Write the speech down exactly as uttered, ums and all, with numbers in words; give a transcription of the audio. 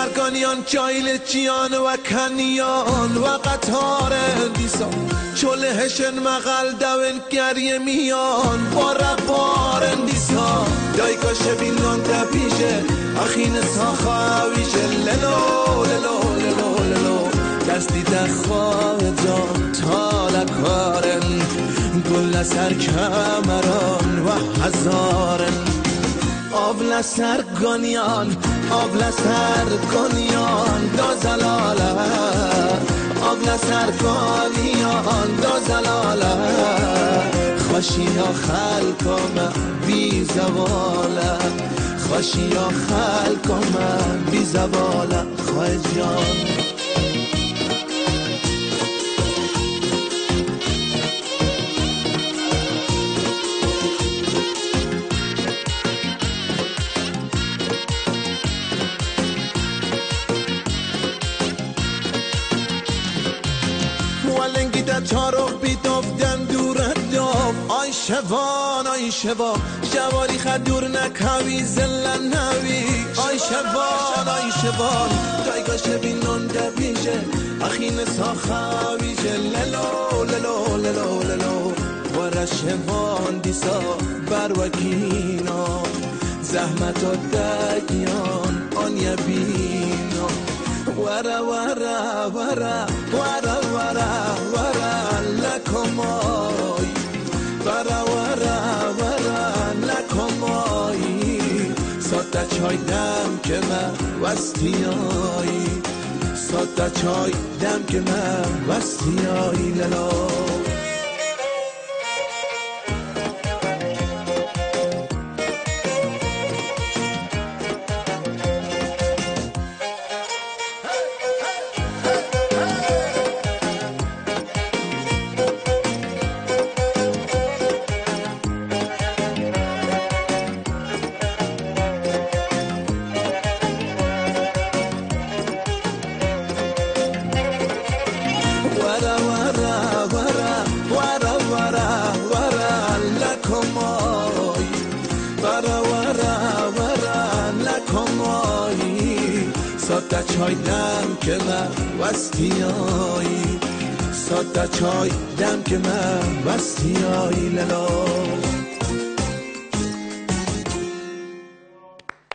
سرگانیان چایل چیان و کنیان و قطار دیسان چله هشن مغل دون گریه میان با ربار دیسان دایگاه شبینان تپیشه اخین ساخاویشه للو للو للو للو دستی در خواه جان تالکارن گل سر کمران و هزارن آبل سرگانیان آبل سرگانیان دا زلاله آبل سرگانیان دا زلاله خوشی یا خلکم بی زواله خوشی یا خلکم بی زواله خواه جان چارو بیتافتن دورت داف آی شوان آی شوان شواری خدور نکوی زلن نوی آی شوان آی شوان دایگاه شبینون دبیشه اخین ساخاویشه للو للو للو للو ور شوان دیسا بروکینا زحمت و دگیان آن یبینا ورا ورا ورا ورا ورا ورا لکمای ورا ورا ورا لکمای ساده چای دم که من وستیایی ساده چای دم که من وستیایی للا ساده چای دم که من وستیایی ساده چای دم که من وستیایی للا